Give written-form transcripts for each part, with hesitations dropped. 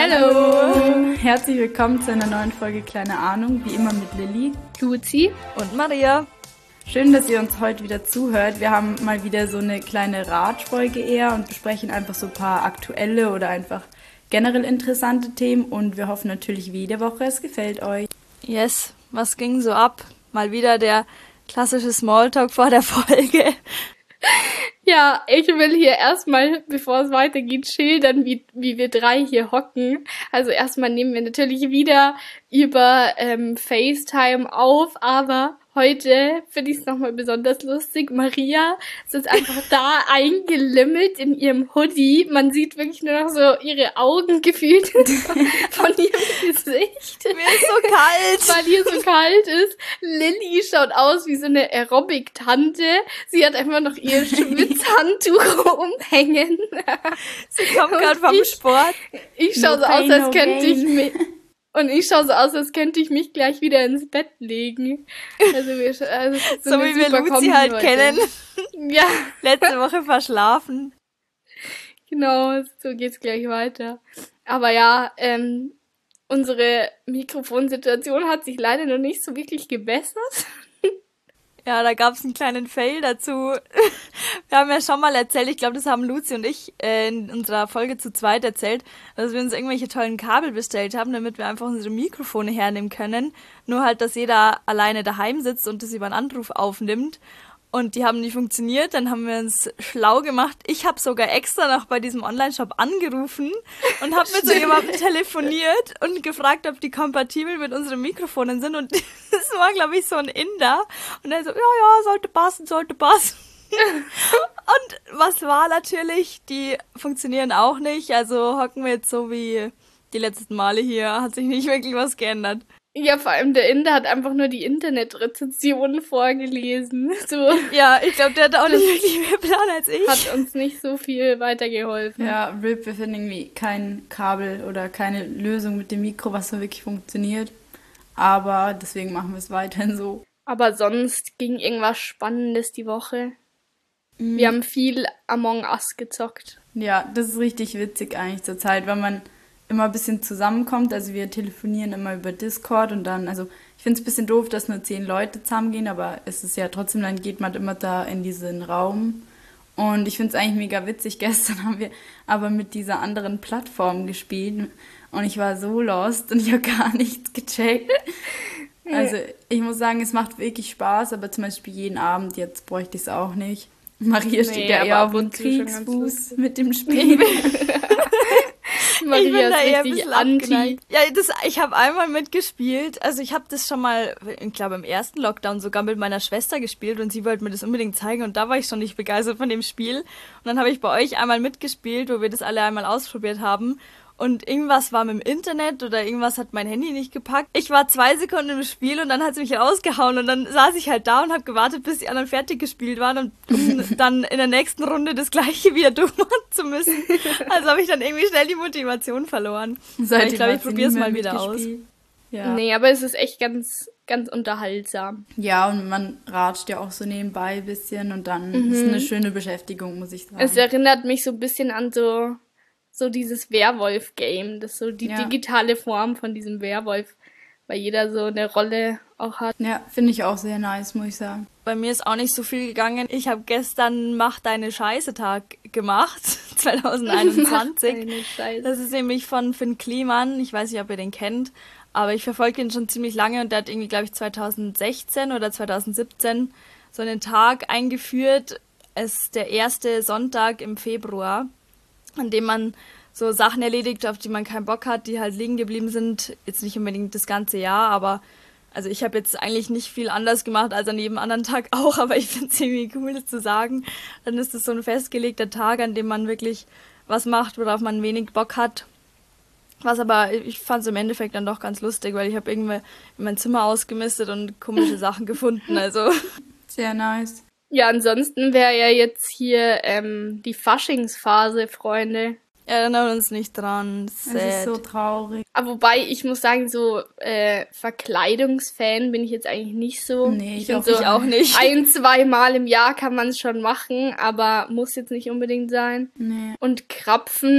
Hallo! Herzlich willkommen zu einer neuen Folge Kleine Ahnung, wie immer mit Lilly, Luzi und Maria. Schön, dass ihr uns heute wieder zuhört. Wir haben mal wieder so eine kleine Ratschfolge eher und besprechen einfach so ein paar aktuelle oder einfach generell interessante Themen und wir hoffen natürlich wie jede Woche, es gefällt euch. Yes, was ging so ab? Mal wieder der klassische Smalltalk vor der Folge. Ja, ich will hier erstmal, bevor es weitergeht, schildern, wie wir drei hier hocken. Also erstmal nehmen wir natürlich wieder über FaceTime auf, aber heute finde ich es nochmal besonders lustig. Maria sitzt einfach da eingelimmelt in ihrem Hoodie. Man sieht wirklich nur noch so ihre Augen gefühlt von ihrem Gesicht. Mir ist so kalt. Weil hier so kalt ist. Lilly schaut aus wie so eine Aerobic-Tante. Sie hat einfach noch ihr Schwitzhandtuch umhängen. Sie kommt gerade vom Sport. Ich schaue so aus, als könnte ich mich... Und ich schaue so aus, als könnte ich mich gleich wieder ins Bett legen. Also so wie wir Luzi halt heute kennen. Ja. Letzte Woche verschlafen. Genau, so geht's gleich weiter. Aber ja, unsere Mikrofonsituation hat sich leider noch nicht so wirklich gebessert. Ja, da gab's einen kleinen Fail dazu. Wir haben ja schon mal erzählt, ich glaube, das haben Luzi und ich in unserer Folge zu zweit erzählt, dass wir uns irgendwelche tollen Kabel bestellt haben, damit wir einfach unsere Mikrofone hernehmen können. Nur halt, dass jeder alleine daheim sitzt und das über einen Anruf aufnimmt. Und die haben nicht funktioniert, dann haben wir uns schlau gemacht. Ich habe sogar extra noch bei diesem Online-Shop angerufen und habe mit so jemandem telefoniert und gefragt, ob die kompatibel mit unseren Mikrofonen sind. Und das war, glaube ich, so ein Inder. Und er so, ja, sollte passen. Und was war natürlich, die funktionieren auch nicht. Also hocken wir jetzt so wie die letzten Male hier, hat sich nicht wirklich was geändert. Ja, vor allem der Inder hat einfach nur die Internetrezensionen vorgelesen. So. Ja, ich glaube, der hat auch nicht wirklich mehr Plan als ich. Hat uns nicht so viel weitergeholfen. Ja, RIP, wir finden irgendwie kein Kabel oder keine Lösung mit dem Mikro, was so wirklich funktioniert. Aber deswegen machen wir es weiterhin so. Aber sonst ging irgendwas Spannendes die Woche. Wir haben viel Among Us gezockt. Ja, das ist richtig witzig eigentlich zur Zeit, weil man immer ein bisschen zusammenkommt. Also wir telefonieren immer über Discord und dann, also ich finde es ein bisschen doof, dass nur 10 Leute zusammengehen, aber es ist ja trotzdem, dann geht man immer da in diesen Raum. Und ich finde es eigentlich mega witzig. Gestern haben wir aber mit dieser anderen Plattform gespielt und ich war so lost und ich habe gar nichts gecheckt. Also ich muss sagen, es macht wirklich Spaß, aber zum Beispiel jeden Abend, jetzt bräuchte ich es auch nicht. Maria steht ja eher auf dem Kriegsfuß mit dem Spiel. Maria ich bin da eher ein bisschen anti. Ja, ich habe einmal mitgespielt. Also ich habe das schon mal, ich glaube im ersten Lockdown sogar mit meiner Schwester gespielt und sie wollte mir das unbedingt zeigen und da war ich schon nicht begeistert von dem Spiel. Und dann habe ich bei euch einmal mitgespielt, wo wir das alle einmal ausprobiert haben. Und irgendwas war mit dem Internet oder irgendwas hat mein Handy nicht gepackt. Ich war 2 Sekunden im Spiel und dann hat sie mich rausgehauen und dann saß ich halt da und habe gewartet, bis die anderen fertig gespielt waren und um dann in der nächsten Runde das Gleiche wieder durchmachen zu müssen. Also habe ich dann irgendwie schnell die Motivation verloren. Ich glaube, ich probiere es mal wieder aus. Ja. Nee, aber es ist echt ganz, ganz unterhaltsam. Ja, und man ratscht ja auch so nebenbei ein bisschen und dann ist eine schöne Beschäftigung, muss ich sagen. Es erinnert mich so ein bisschen an so dieses Werwolf-Game, das ist so die digitale Form von diesem Werwolf, weil jeder so eine Rolle auch hat. Ja, finde ich auch sehr nice, muss ich sagen. Bei mir ist auch nicht so viel gegangen. Ich habe gestern Mach deine Scheiße-Tag gemacht, 2021. Das ist nämlich von Finn Kliman, ich weiß nicht, ob ihr den kennt, aber ich verfolge ihn schon ziemlich lange und der hat irgendwie, glaube ich, 2016 oder 2017 so einen Tag eingeführt. Es ist der erste Sonntag im Februar, an dem man so Sachen erledigt, auf die man keinen Bock hat, die halt liegen geblieben sind. Jetzt nicht unbedingt das ganze Jahr, aber also ich habe jetzt eigentlich nicht viel anders gemacht als an jedem anderen Tag auch, aber ich finde es irgendwie cool, das zu sagen. Dann ist es so ein festgelegter Tag, an dem man wirklich was macht, worauf man wenig Bock hat. Was aber, ich fand es im Endeffekt dann doch ganz lustig, weil ich habe irgendwie mein Zimmer ausgemistet und komische Sachen gefunden, also. Sehr nice. Ja, ansonsten wäre ja jetzt hier die Faschingsphase, Freunde. Erinnern uns nicht dran. Sad. Es ist so traurig. Aber wobei, ich muss sagen, so Verkleidungsfan bin ich jetzt eigentlich nicht so. Nee, ich auch nicht. 1-2 Mal im Jahr kann man es schon machen, aber muss jetzt nicht unbedingt sein. Nee. Und Krapfen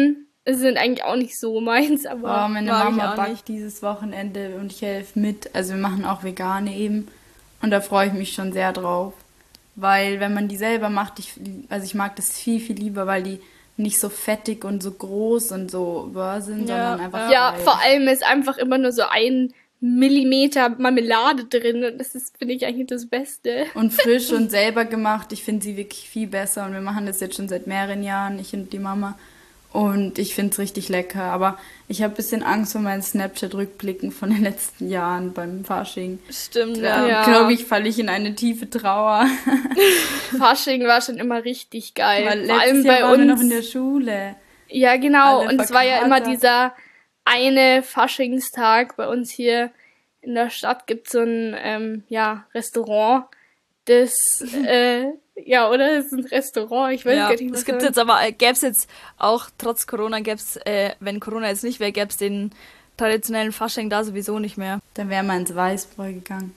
sind eigentlich auch nicht so meins, aber meine Mama backt dieses Wochenende und ich helfe mit. Also wir machen auch vegane eben. Und da freue ich mich schon sehr drauf. Weil wenn man die selber macht, ich mag das viel, viel lieber, weil die nicht so fettig und so groß und so sind, sondern einfach ja, vor allem ist einfach immer nur so 1 Millimeter Marmelade drin und das ist, finde ich, eigentlich das Beste. Und frisch und selber gemacht, ich finde sie wirklich viel besser und wir machen das jetzt schon seit mehreren Jahren, ich und die Mama. Und ich finde es richtig lecker, aber ich habe ein bisschen Angst vor meinen Snapchat-Rückblicken von den letzten Jahren beim Fasching. Stimmt, ja. Glaube ich, falle ich in eine tiefe Trauer. Fasching war schon immer richtig geil. Weil vor allem bei uns waren wir noch in der Schule. Ja, genau. Und es war ja immer dieser eine Faschingstag. Bei uns hier in der Stadt gibt es so ein Restaurant, das ja, oder? Das ist ein Restaurant, ich weiß gar nicht, was es gibt jetzt aber, gäbe es jetzt auch, trotz Corona, wenn Corona jetzt nicht wäre, gäbe es den traditionellen Fasching da sowieso nicht mehr. Dann wären wir ins Weißbräu gegangen.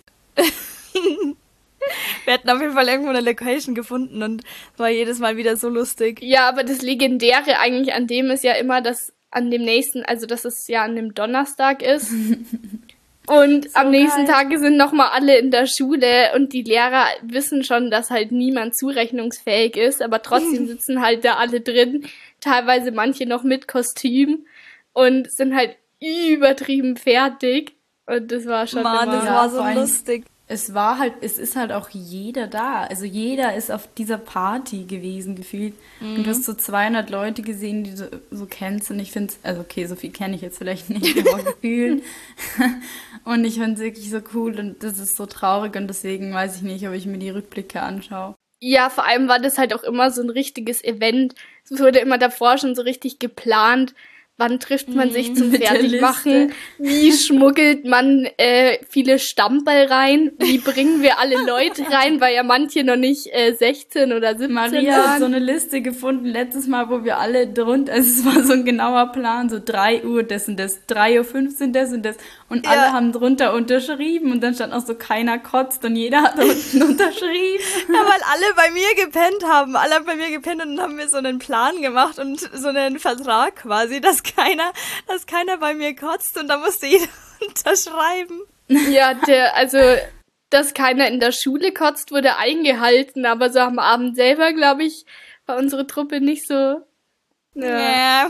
Wir hätten auf jeden Fall irgendwo eine Location gefunden und es war jedes Mal wieder so lustig. Ja, aber das Legendäre eigentlich an dem ist ja immer, dass an dem nächsten, also dass es ja an dem Donnerstag ist. Und so am nächsten Tag sind nochmal alle in der Schule und die Lehrer wissen schon, dass halt niemand zurechnungsfähig ist, aber trotzdem sitzen halt da alle drin, teilweise manche noch mit Kostüm und sind halt übertrieben fertig und das war schon Mann, das war so lustig. Es ist halt auch jeder da. Also jeder ist auf dieser Party gewesen, gefühlt. Und du hast so 200 Leute gesehen, die du so kennst. Und ich finde es, also okay, so viel kenne ich jetzt vielleicht nicht, aber gefühlt. Und ich finde es wirklich so cool und das ist so traurig. Und deswegen weiß ich nicht, ob ich mir die Rückblicke anschaue. Ja, vor allem war das halt auch immer so ein richtiges Event. Es wurde immer davor schon so richtig geplant. Wann trifft man sich zum Fertigmachen? Wie schmuggelt man viele Stamperl rein? Wie bringen wir alle Leute rein, weil ja manche noch nicht 16 oder 17 Maria hat so eine Liste gefunden letztes Mal, wo wir alle drunter, also es war so ein genauer Plan, so 3 Uhr das und das, 3:15 Uhr das und das und alle haben drunter unterschrieben und dann stand auch so, keiner kotzt und jeder hat unten unterschrieben. Ja, weil alle bei mir gepennt haben. Alle haben bei mir gepennt und dann haben wir so einen Plan gemacht und so einen Vertrag quasi, dass keiner bei mir kotzt und da musste jeder unterschreiben. Ja, dass keiner in der Schule kotzt, wurde eingehalten, aber so am Abend selber, glaube ich, war unsere Truppe nicht so. Ja.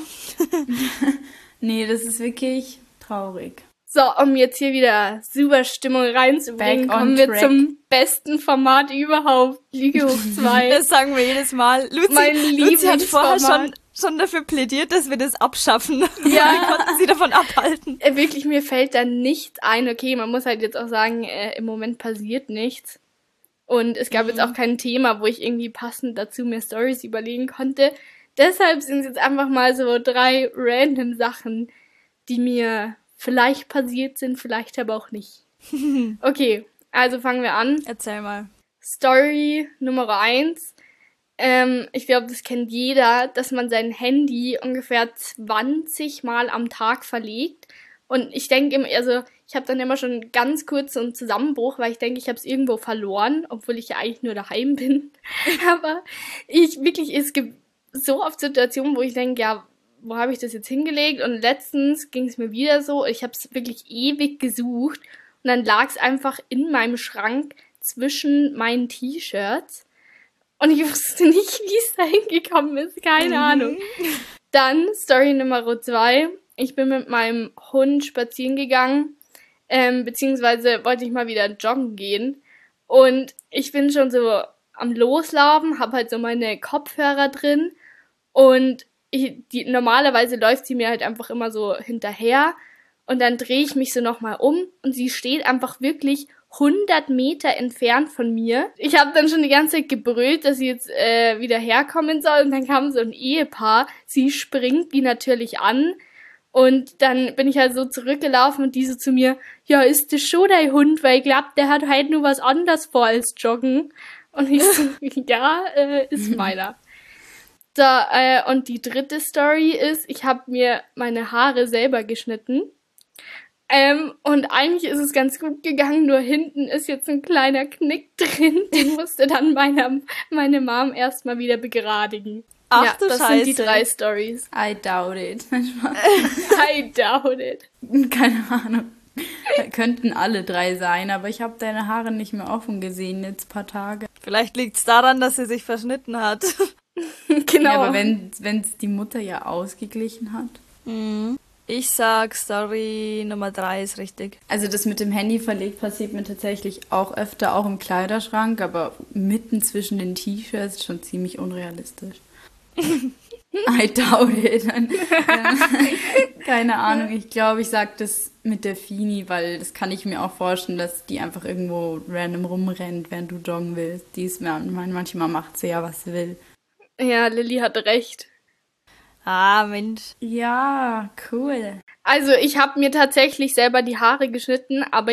Nee, das ist wirklich traurig. So, um jetzt hier wieder super Stimmung reinzubringen, kommen wir zum besten Format überhaupt, Lüge hoch 2. Das sagen wir jedes Mal. Luzi hat vorher schon dafür plädiert, dass wir das abschaffen. Ja. Wir konnten sie davon abhalten. Wirklich, mir fällt da nichts ein. Okay, man muss halt jetzt auch sagen, im Moment passiert nichts. Und es gab jetzt auch kein Thema, wo ich irgendwie passend dazu mir Storys überlegen konnte. Deshalb sind es jetzt einfach mal so 3 random Sachen, die mir vielleicht passiert sind, vielleicht aber auch nicht. Okay, also fangen wir an. Erzähl mal. Story Nummer 1. Ich glaube, das kennt jeder, dass man sein Handy ungefähr 20 Mal am Tag verlegt. Und ich denke immer, also ich habe dann immer schon ganz kurz so einen Zusammenbruch, weil ich denke, ich habe es irgendwo verloren, obwohl ich ja eigentlich nur daheim bin. Aber es gibt so oft Situationen, wo ich denke, ja, wo habe ich das jetzt hingelegt? Und letztens ging es mir wieder so, ich habe es wirklich ewig gesucht und dann lag es einfach in meinem Schrank zwischen meinen T-Shirts und ich wusste nicht, wie es da hingekommen ist, keine Ahnung. Dann Story Nummer 2, ich bin mit meinem Hund spazieren gegangen, beziehungsweise wollte ich mal wieder joggen gehen und ich bin schon so am Loslaufen, habe halt so meine Kopfhörer drin und normalerweise läuft sie mir halt einfach immer so hinterher und dann drehe ich mich so nochmal um und sie steht einfach wirklich 100 Meter entfernt von mir. Ich habe dann schon die ganze Zeit gebrüllt, dass sie jetzt wieder herkommen soll und dann kam so ein Ehepaar, sie springt die natürlich an und dann bin ich halt so zurückgelaufen und die so zu mir, ja, ist das schon dein Hund, weil ich glaube, der hat halt nur was anderes vor als joggen. Und ich so, ja, ist meiner. So, und die dritte Story ist, ich habe mir meine Haare selber geschnitten. Und eigentlich ist es ganz gut gegangen, nur hinten ist jetzt ein kleiner Knick drin. Den musste dann meine Mom erstmal wieder begradigen. Ach ja, du das Scheiße. sind die 3 Stories. I doubt it. I doubt it. Keine Ahnung. Könnten alle 3 sein, aber ich habe deine Haare nicht mehr offen gesehen jetzt ein paar Tage. Vielleicht liegt's daran, dass sie sich verschnitten hat. Genau. Ja, aber wenn es die Mutter ja ausgeglichen hat. Ich sag, Story Nummer 3 ist richtig. Also das mit dem Handy verlegt passiert mir tatsächlich auch öfter, auch im Kleiderschrank, aber mitten zwischen den T-Shirts schon ziemlich unrealistisch. I doubt it. Keine Ahnung, ich glaube, ich sag das mit der Fini, weil das kann ich mir auch vorstellen, dass die einfach irgendwo random rumrennt, während du joggen willst. Manchmal macht sie ja, was sie will. Ja, Lilly hat recht. Ah, Mensch. Ja, cool. Also ich habe mir tatsächlich selber die Haare geschnitten, aber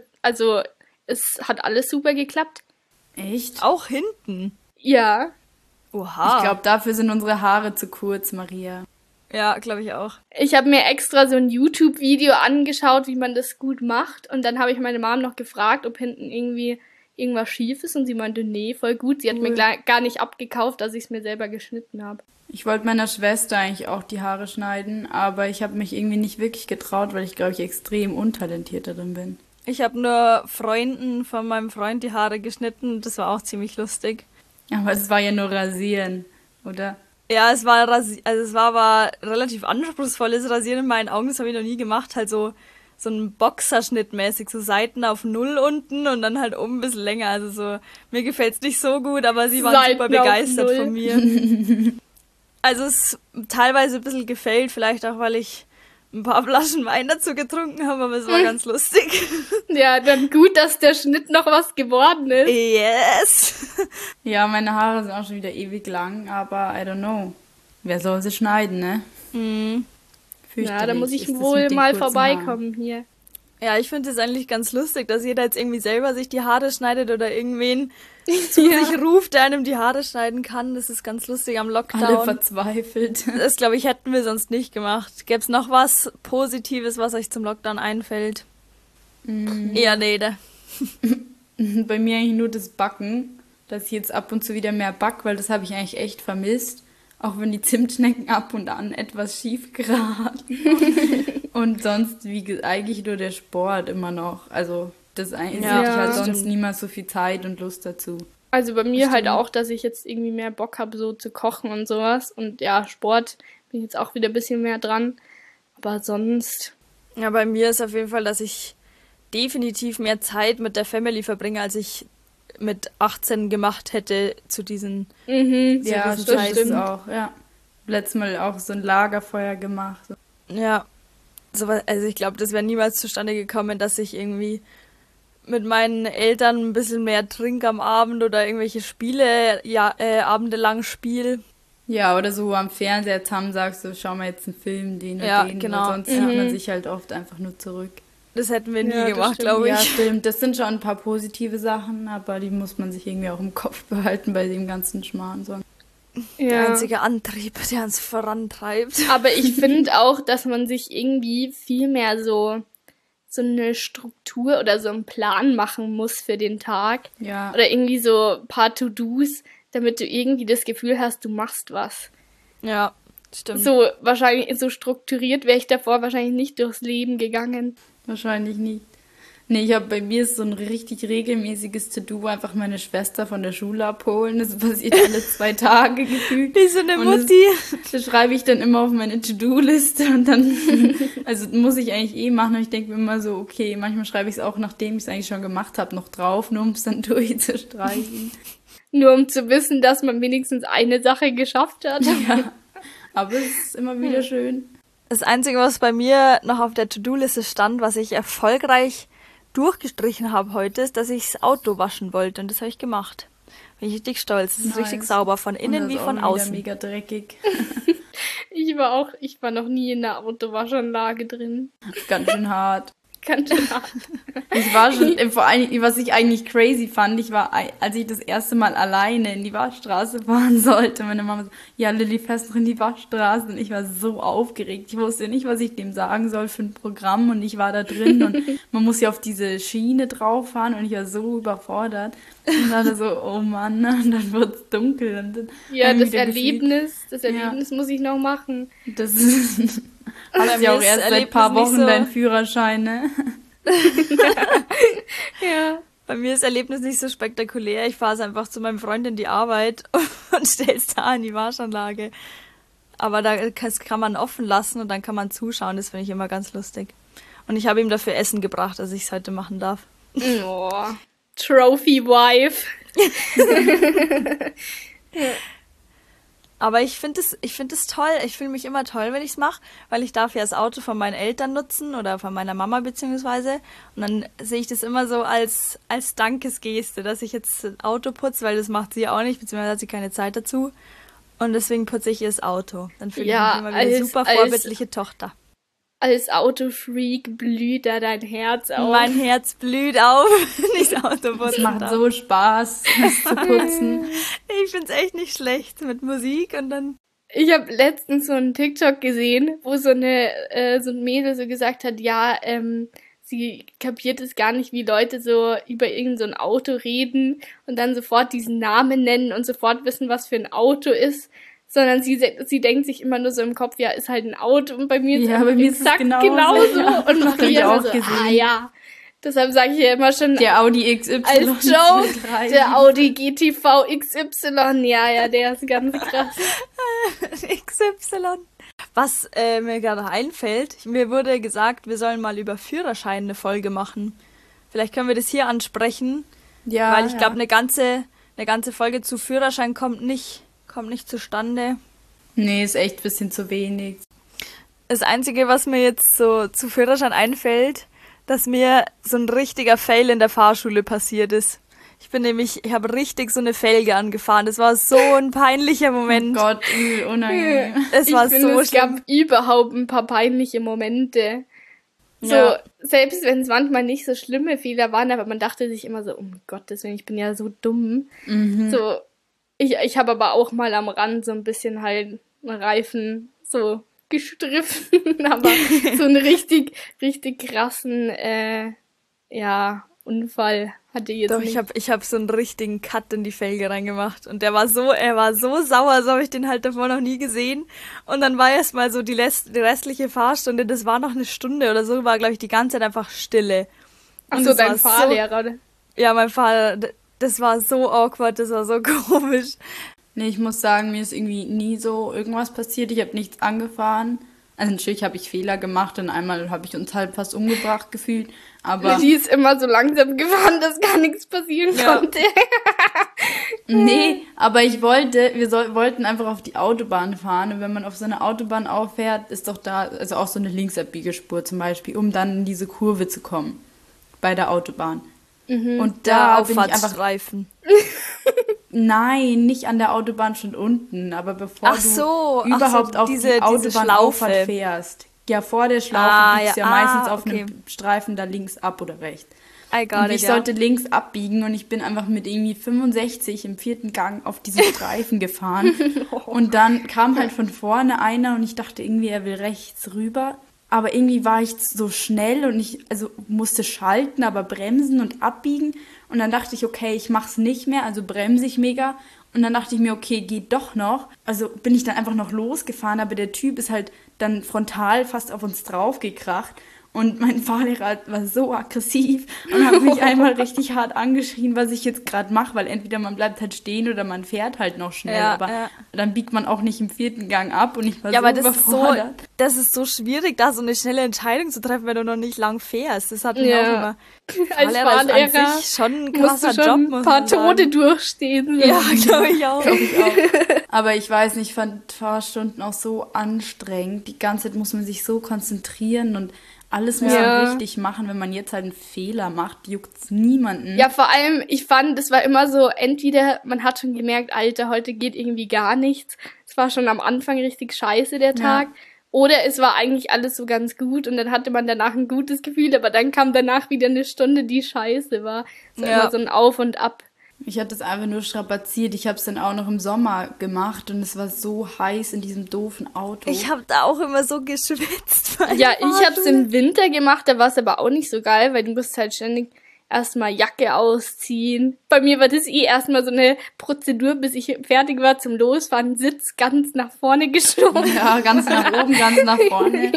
es hat alles super geklappt. Echt? Auch hinten. Ja. Oha. Ich glaube, dafür sind unsere Haare zu kurz, Maria. Ja, glaube ich auch. Ich habe mir extra so ein YouTube-Video angeschaut, wie man das gut macht. Und dann habe ich meine Mom noch gefragt, ob hinten irgendwie irgendwas schief ist. Und sie meinte, nee, voll gut. Sie hat mir gar nicht abgekauft, dass ich es mir selber geschnitten habe. Ich wollte meiner Schwester eigentlich auch die Haare schneiden, aber ich habe mich irgendwie nicht wirklich getraut, weil ich, glaube ich, extrem untalentiert darin bin. Ich habe nur Freunden von meinem Freund die Haare geschnitten. Das war auch ziemlich lustig. Aber es war ja nur rasieren, oder? Ja, es war aber relativ anspruchsvolles Rasieren in meinen Augen. Das habe ich noch nie gemacht. Halt so ein Boxerschnitt mäßig, so Seiten auf 0 unten und dann halt oben ein bisschen länger. Also so, mir gefällt's nicht so gut, aber sie waren Seiten super begeistert auf 0. von mir. Also es ist teilweise ein bisschen gefällt, vielleicht auch, weil ich ein paar Flaschen Wein dazu getrunken habe, aber es war ganz lustig. Ja, dann gut, dass der Schnitt noch was geworden ist. Yes! Ja, meine Haare sind auch schon wieder ewig lang, aber I don't know. Wer soll sie schneiden, ne? Ja, da muss ich ist das wohl mit den mal kurzen vorbeikommen hier. Ja, ich finde es eigentlich ganz lustig, dass jeder jetzt irgendwie selber sich die Haare schneidet oder irgendwen zu sich ruft, der einem die Haare schneiden kann. Das ist ganz lustig am Lockdown. Alle verzweifelt. Das, glaube ich, hätten wir sonst nicht gemacht. Gäbe es noch was Positives, was euch zum Lockdown einfällt? Eher nee, da. Bei mir eigentlich nur das Backen, dass ich jetzt ab und zu wieder mehr back, weil das habe ich eigentlich echt vermisst. Auch wenn die Zimtschnecken ab und an etwas schief geraten. Und sonst, eigentlich nur der Sport immer noch. Also, das eigentlich Ja, ich halt sonst stimmt. niemals so viel Zeit und Lust dazu. Also bei mir halt auch, dass ich jetzt irgendwie mehr Bock habe, so zu kochen und sowas. Und ja, Sport bin ich jetzt auch wieder ein bisschen mehr dran. Aber sonst... Ja, bei mir ist auf jeden Fall, dass ich definitiv mehr Zeit mit der Family verbringe, als ich mit 18 gemacht hätte zu diesen... Ja, das das stimmt. stimmt auch, ja. Letztes Mal auch so ein Lagerfeuer gemacht. Ja, also ich glaube, das wäre niemals zustande gekommen, dass ich irgendwie mit meinen Eltern ein bisschen mehr trinke am Abend oder irgendwelche Spiele abendelang spiele. Ja, oder so am Fernseher zusammen sagst du, schau mal jetzt einen Film, den Ja, und den. genau. Und sonst zieht man sich halt oft einfach nur zurück. Das hätten wir nie Ja, das gemacht, stimmt. glaube ich. Ja, stimmt. Das sind schon ein paar positive Sachen, aber die muss man sich irgendwie auch im Kopf behalten bei dem ganzen Schmarrn. So. Der einzige Antrieb, der uns vorantreibt. Aber ich finde auch, dass man sich irgendwie viel mehr so eine Struktur oder so einen Plan machen muss für den Tag. Ja. Oder irgendwie so ein paar To-Dos, damit du irgendwie das Gefühl hast, du machst was. Ja, stimmt. So wahrscheinlich so strukturiert wäre ich davor wahrscheinlich nicht durchs Leben gegangen. Wahrscheinlich nicht. Nee, bei mir ist so ein richtig regelmäßiges To-Do, einfach meine Schwester von der Schule abholen. Das passiert alle 2 Tage gefühlt. Wie so eine Und Mutti. Das schreibe ich dann immer auf meine To-Do-Liste und dann, also muss ich eigentlich machen. Und ich denke mir immer so, okay, manchmal schreibe ich es auch, nachdem ich es eigentlich schon gemacht habe, noch drauf, nur um es dann durchzustreichen. Nur um zu wissen, dass man wenigstens eine Sache geschafft hat. Ja, aber es ist immer wieder schön. Das Einzige, was bei mir noch auf der To-Do-Liste stand, was ich erfolgreich durchgestrichen habe heute, ist, dass ich das Auto waschen wollte. Und das habe ich gemacht. Bin ich richtig stolz. Es ist Nice. richtig sauber, von innen Und das wie ist von auch wieder außen. mega dreckig. Ich war noch nie in der Autowaschanlage drin. Ganz schön hart. Ganz schön hart. Ich war schon, vor allem, was ich eigentlich crazy fand, als ich das erste Mal alleine in die Waschstraße fahren sollte, meine Mama so, ja, Lilly, fährst du in die Waschstraße? Und ich war so aufgeregt. Ich wusste nicht, was ich dem sagen soll für ein Programm und ich war da drin und man muss ja auf diese Schiene drauf fahren und ich war so überfordert. Und dachte so, oh Mann, und dann wird's dunkel. Und dann ja, das Erlebnis muss ich noch machen. Das ist... Hast ja auch erst seit ein paar Wochen deinen Führerschein, ne? Ja. Bei mir ist Erlebnis nicht so spektakulär. Ich fahre es einfach zu meinem Freund in die Arbeit und stelle es da in die Waschanlage. Aber das kann man offen lassen und dann kann man zuschauen. Das finde ich immer ganz lustig. Und ich habe ihm dafür Essen gebracht, dass ich es heute machen darf. Oh, Trophy Wife. Aber ich finde es toll. Ich fühle mich immer toll, wenn ich es mache, weil ich darf ja das Auto von meinen Eltern nutzen oder von meiner Mama beziehungsweise. Und dann sehe ich das immer so als Dankesgeste, dass ich jetzt ein Auto putze, weil das macht sie auch nicht, beziehungsweise hat sie keine Zeit dazu. Und deswegen putze ich ihr das Auto. Dann fühle ich mich immer wie eine super vorbildliche Tochter. Als Autofreak blüht da dein Herz auf. Mein Herz blüht auf, wenn ich das Auto putzen Es macht so Spaß, das zu putzen. Ich find's echt nicht schlecht mit Musik und dann... Ich habe letztens so einen TikTok gesehen, wo so ein Mädel so gesagt hat, ja, sie kapiert es gar nicht, wie Leute so über irgend so ein Auto reden und dann sofort diesen Namen nennen und sofort wissen, was für ein Auto ist. Sondern sie denkt sich immer nur so im Kopf, ja, ist halt ein Auto. Und bei mir ist es genauso. Ja. Und Maria auch so, gesehen. ja. Deshalb sage ich ja immer schon der Audi XY als Joke, der Audi GTV XY. Ja, der ist ganz krass. XY. Was mir gerade einfällt, mir wurde gesagt, wir sollen mal über Führerschein eine Folge machen. Vielleicht können wir das hier ansprechen. Ja. Weil ich glaube, eine ganze Folge zu Führerschein kommt nicht zustande. Nee, ist echt ein bisschen zu wenig. Das Einzige, was mir jetzt so zu Führerschein einfällt, dass mir so ein richtiger Fail in der Fahrschule passiert ist. Ich habe richtig so eine Felge angefahren. Das war so ein peinlicher Moment. Oh Gott, unangenehm. Es gab überhaupt ein paar peinliche Momente. So, selbst wenn es manchmal nicht so schlimme Fehler waren, aber man dachte sich immer so, um Gottes Willen, ich bin ja so dumm. Mhm. So, ich habe aber auch mal am Rand so ein bisschen halt einen Reifen so gestriffen, aber so einen richtig, richtig krassen, Unfall hatte ich jetzt nicht. Doch, ich hab so einen richtigen Cut in die Felge reingemacht und er war so sauer, so habe ich den halt davor noch nie gesehen. Und dann war erst mal so die restliche Fahrstunde, das war noch eine Stunde oder so, war glaube ich die ganze Zeit einfach Stille. Ach so, dein Fahrlehrer, oder? Ja, mein Fahrlehrer, das war so awkward, das war so komisch. Nee, ich muss sagen, mir ist irgendwie nie so irgendwas passiert. Ich habe nichts angefahren. Also natürlich habe ich Fehler gemacht und einmal habe ich uns halt fast umgebracht gefühlt. Aber die ist immer so langsam gefahren, dass gar nichts passieren konnte. Nee, aber wir wollten einfach auf die Autobahn fahren. Und wenn man auf so eine Autobahn auffährt, ist doch da, also auch so eine Linksabbiegerspur zum Beispiel, um dann in diese Kurve zu kommen. Bei der Autobahn. Mhm. Und da bin ich einfach... Auffahrtsstreifen. Nein, nicht an der Autobahn schon unten, aber bevor du überhaupt auf die Autobahnauffahrt fährst. Ja, vor der Schlaufe biegst du ja meistens auf einem Streifen da links ab oder rechts. Und ich sollte links abbiegen und ich bin einfach mit irgendwie 65 im 4. Gang auf diesen Streifen gefahren. Und dann kam halt von vorne einer und ich dachte irgendwie, er will rechts rüber. Aber irgendwie war ich so schnell und ich musste schalten, aber bremsen und abbiegen. Und dann dachte ich, okay, ich mach's nicht mehr, also bremse ich mega. Und dann dachte ich mir, okay, geht doch noch. Also bin ich dann einfach noch losgefahren, aber der Typ ist halt dann frontal fast auf uns draufgekracht. Und mein Fahrlehrer war so aggressiv und hat mich einmal richtig hart angeschrien, was ich jetzt gerade mache, weil entweder man bleibt halt stehen oder man fährt halt noch schnell, aber dann biegt man auch nicht im 4. Gang ab und ich war so überfordert. Das ist so schwierig, da so eine schnelle Entscheidung zu treffen, wenn du noch nicht lang fährst. Das hat mich auch immer... Als Fahrlehrer ist an sich schon ein krasser Job, muss ein paar Tode durchstehen. Ja, glaube ich auch. Aber ich weiß nicht, ich fand Fahrstunden auch so anstrengend. Die ganze Zeit muss man sich so konzentrieren und alles muss man richtig machen. Wenn man jetzt halt einen Fehler macht, juckt's niemanden. Ja, vor allem, ich fand, es war immer so, entweder man hat schon gemerkt, Alter, heute geht irgendwie gar nichts. Es war schon am Anfang richtig scheiße, der Tag. Oder es war eigentlich alles so ganz gut und dann hatte man danach ein gutes Gefühl, aber dann kam danach wieder eine Stunde, die scheiße war. Es war immer so ein Auf und Ab. Ich hatte es einfach nur strapaziert. Ich habe es dann auch noch im Sommer gemacht und es war so heiß in diesem doofen Auto. Ich habe da auch immer so geschwitzt. Ja, ich habe es im Winter gemacht, da war es aber auch nicht so geil, weil du musst halt ständig erstmal Jacke ausziehen. Bei mir war das erstmal so eine Prozedur, bis ich fertig war zum Losfahren. Sitz ganz nach vorne geschoben. Ja, ganz nach oben, ganz nach vorne.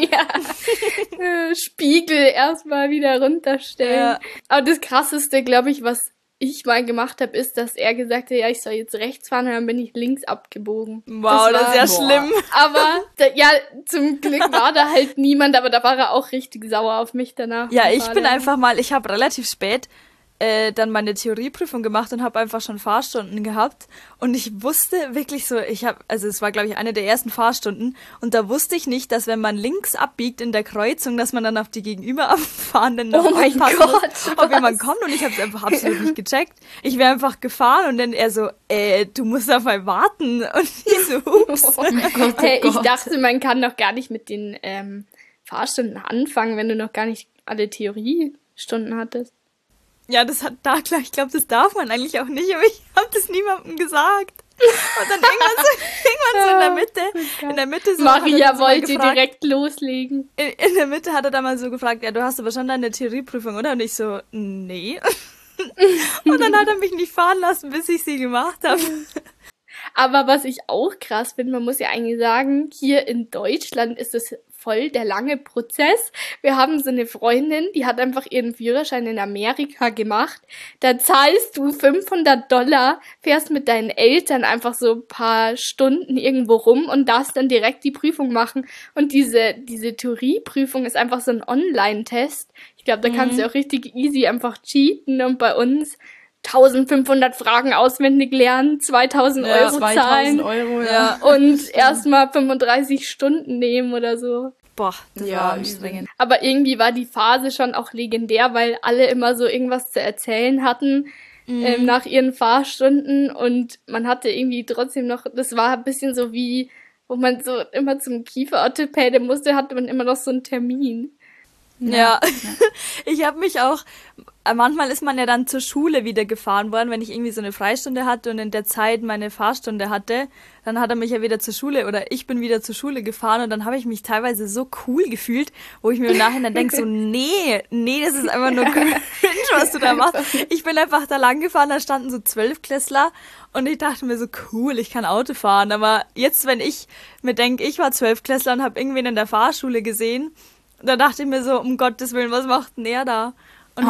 Ja. Spiegel erstmal wieder runterstellen. Ja. Aber das Krasseste, glaube ich, was ich mal gemacht habe, ist, dass er gesagt hat, ja, ich soll jetzt rechts fahren und dann bin ich links abgebogen. Wow, das ist ja schlimm. Aber, zum Glück war da halt niemand, aber da war er auch richtig sauer auf mich danach. Ja, ich habe relativ spät dann meine Theorieprüfung gemacht und habe einfach schon Fahrstunden gehabt und ich wusste wirklich so, es war glaube ich eine der ersten Fahrstunden und da wusste ich nicht, dass wenn man links abbiegt in der Kreuzung, dass man dann auf die Gegenüberfahrenden noch aufpassen muss, ob jemand kommt und ich habe es einfach absolut nicht gecheckt. Ich wäre einfach gefahren und dann er so, du musst auf mal warten und ich so, ups. Oh Gott, hey, ich dachte, man kann doch gar nicht mit den Fahrstunden anfangen, wenn du noch gar nicht alle Theoriestunden hattest. Ja, ich glaube, das darf man eigentlich auch nicht, aber ich habe das niemandem gesagt. Und dann irgendwann so in der Mitte so Maria wollte direkt loslegen. In der Mitte hat er dann mal so gefragt, ja, du hast aber schon deine Theorieprüfung, oder? Und ich so, nee. Und dann hat er mich nicht fahren lassen, bis ich sie gemacht habe. Aber was ich auch krass finde, man muss ja eigentlich sagen, hier in Deutschland ist es voll der lange Prozess. Wir haben so eine Freundin, die hat einfach ihren Führerschein in Amerika gemacht. Da zahlst du $500, fährst mit deinen Eltern einfach so ein paar Stunden irgendwo rum und darfst dann direkt die Prüfung machen. Und diese Theorieprüfung ist einfach so ein Online-Test. Ich glaube, da kannst du auch richtig easy einfach cheaten und bei uns 1500 Fragen auswendig lernen, 2000 Euro zahlen 2000 Euro, ja. Und erstmal 35 Stunden nehmen oder so. Boah, das war anstrengend. Aber irgendwie war die Phase schon auch legendär, weil alle immer so irgendwas zu erzählen hatten nach ihren Fahrstunden und man hatte irgendwie trotzdem noch, das war ein bisschen so wie, wo man so immer zum Kieferorthopäde musste, hatte man immer noch so einen Termin. Ja. Ich habe mich auch, manchmal ist man ja dann zur Schule wieder gefahren worden, wenn ich irgendwie so eine Freistunde hatte und in der Zeit meine Fahrstunde hatte, dann hat er mich ja wieder zur Schule oder ich bin wieder zur Schule gefahren und dann habe ich mich teilweise so cool gefühlt, wo ich mir im Nachhinein denke so, nee, das ist einfach nur cringe, was du da machst. Ich bin einfach da lang gefahren, da standen so 12-Klässler und ich dachte mir so, cool, ich kann Auto fahren, aber jetzt, wenn ich mir denke, ich war 12-Klässler und habe irgendwen in der Fahrschule gesehen, da dachte ich mir so, um Gottes Willen, was macht denn er da? Und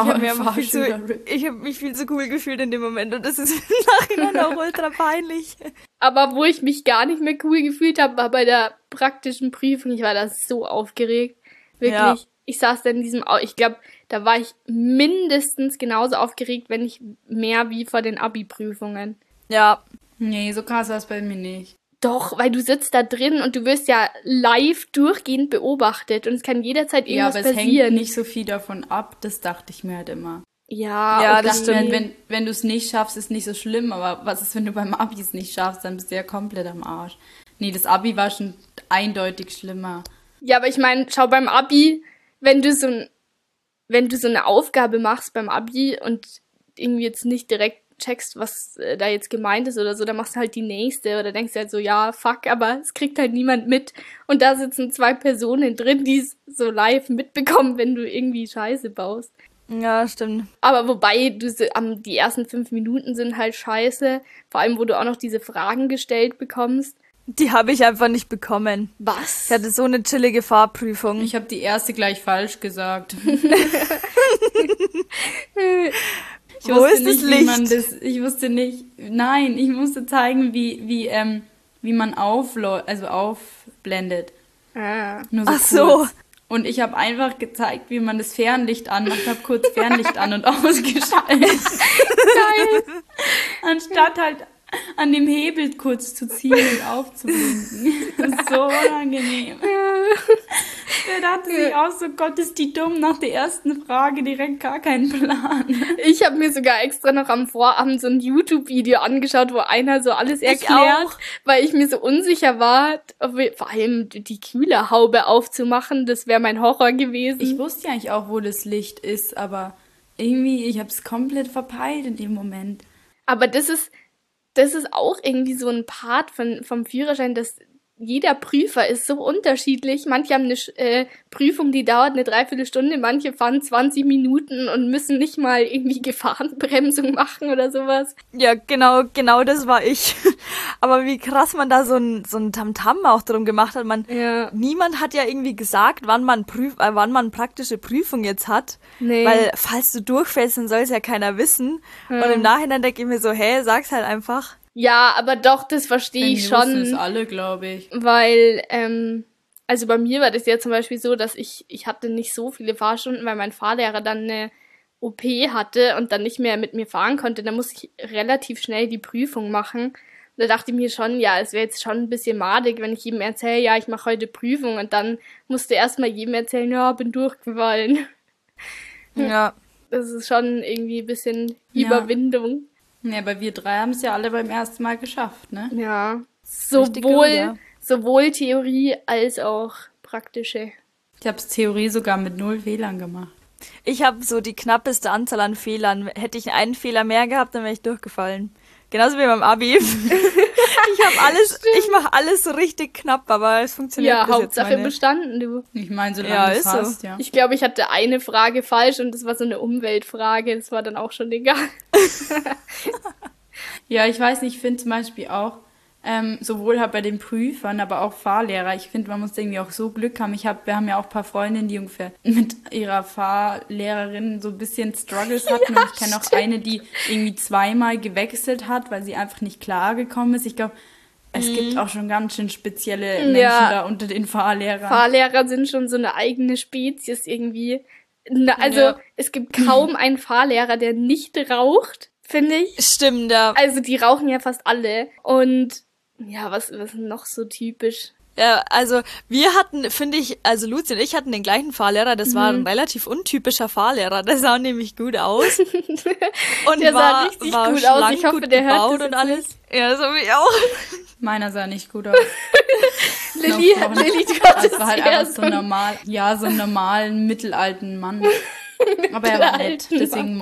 ich habe mich viel zu cool gefühlt in dem Moment und das ist im Nachhinein auch ultra peinlich. Aber wo ich mich gar nicht mehr cool gefühlt habe, war bei der praktischen Prüfung. Ich war da so aufgeregt. Wirklich. Ja. Ich saß da in diesem, ich glaube, da war ich mindestens genauso aufgeregt, wenn nicht mehr wie vor den Abi-Prüfungen. Ja. Nee, so krass war es bei mir nicht. Doch, weil du sitzt da drin und du wirst ja live durchgehend beobachtet und es kann jederzeit irgendwas passieren. Ja, aber es hängt nicht so viel davon ab, das dachte ich mir halt immer. Ja, das stimmt. Halt, wenn du es nicht schaffst, ist nicht so schlimm, aber was ist, wenn du beim Abi es nicht schaffst, dann bist du ja komplett am Arsch. Nee, das Abi war schon eindeutig schlimmer. Ja, aber ich meine, schau beim Abi, wenn du so eine Aufgabe machst beim Abi und irgendwie jetzt nicht direkt checkst, was da jetzt gemeint ist oder so, dann machst du halt die nächste oder denkst du halt so, ja, fuck, aber es kriegt halt niemand mit und da sitzen 2 Personen drin, die es so live mitbekommen, wenn du irgendwie Scheiße baust. Ja, stimmt. Aber wobei, die ersten 5 Minuten sind halt scheiße, vor allem, wo du auch noch diese Fragen gestellt bekommst. Die habe ich einfach nicht bekommen. Was? Ich hatte so eine chillige Fahrprüfung. Ich habe die erste gleich falsch gesagt. Wo ist das Licht? Ich wusste nicht. Nein, ich musste zeigen, wie man aufblendet. Nur Ach so. Und ich habe einfach gezeigt, wie man das Fernlicht anmacht. Habe kurz Fernlicht an und ausgeschaltet. Geil. an dem Hebel kurz zu ziehen und aufzublinken. Das ist so unangenehm. Der dachte sich auch so, Gott, ist die dumm, nach der ersten Frage direkt gar keinen Plan. Ich habe mir sogar extra noch am Vorabend so ein YouTube-Video angeschaut, wo einer so alles erklärt, weil ich mir so unsicher war, vor allem die Kühlerhaube aufzumachen, das wäre mein Horror gewesen. Ich wusste ja eigentlich auch, wo das Licht ist, aber irgendwie, ich habe es komplett verpeilt in dem Moment. Aber das ist auch irgendwie so ein Part vom Führerschein, dass jeder Prüfer ist so unterschiedlich. Manche haben eine Prüfung, die dauert eine Dreiviertelstunde, manche fahren 20 Minuten und müssen nicht mal irgendwie Gefahrenbremsung machen oder sowas. Ja, genau das war ich. Aber wie krass man da so ein Tamtam auch drum gemacht hat. Niemand hat ja irgendwie gesagt, wann man praktische Prüfung jetzt hat. Nee. Weil falls du durchfällst, dann soll es ja keiner wissen. Und im Nachhinein denke ich mir so, sag's halt einfach. Ja, aber doch, das verstehe ich schon. Wir wussten es alle, glaube ich. Weil, also bei mir war das ja zum Beispiel so, dass ich hatte nicht so viele Fahrstunden, weil mein Fahrlehrer dann eine OP hatte und dann nicht mehr mit mir fahren konnte. Da musste ich relativ schnell die Prüfung machen. Und da dachte ich mir schon, ja, es wäre jetzt schon ein bisschen madig, wenn ich jedem erzähle, ja, ich mache heute Prüfung. Und dann musste erstmal jedem erzählen, ja, bin durchgefallen. Ja. Das ist schon irgendwie ein bisschen Überwindung. Ja, aber wir drei haben es ja alle beim ersten Mal geschafft, ne? Ja. Sowohl Theorie als auch praktische. Ich habe Theorie sogar mit 0 Fehlern gemacht. Ich habe so die knappeste Anzahl an Fehlern. Hätte ich einen Fehler mehr gehabt, dann wäre ich durchgefallen. Genauso wie beim Abi. Ich mache alles so richtig knapp, aber es funktioniert bis jetzt. Ja, Hauptsache bestanden, du. Ich meine, solange du es hast, ja. Ich glaube, ich hatte eine Frage falsch und das war so eine Umweltfrage. Das war dann auch schon egal. Ja, ich weiß nicht, ich finde zum Beispiel auch, sowohl halt bei den Prüfern, aber auch Fahrlehrer. Ich finde, man muss irgendwie auch so Glück haben. Wir haben ja auch ein paar Freundinnen, die ungefähr mit ihrer Fahrlehrerin so ein bisschen Struggles hatten. Und ich kenne auch eine, die irgendwie 2-mal gewechselt hat, weil sie einfach nicht klargekommen ist. Ich glaube, es gibt auch schon ganz schön spezielle Menschen da unter den Fahrlehrern. Fahrlehrer sind schon so eine eigene Spezies irgendwie. Es gibt kaum einen Fahrlehrer, der nicht raucht, finde ich. Stimmt, ja. Also die rauchen ja fast alle. Und ja, was ist noch so typisch? Ja, also wir hatten, finde ich, also Luzi und ich hatten den gleichen Fahrlehrer, das war ein relativ untypischer Fahrlehrer, der sah nämlich gut aus. Und der sah richtig gut schlank, aus, ich hoffe, der hört das und alles. Nicht. Ja, das habe ich auch. Meiner sah nicht gut aus. Lilly, du hast das war halt einfach so so einen normalen, mittelalten Mann. Aber er war nett, deswegen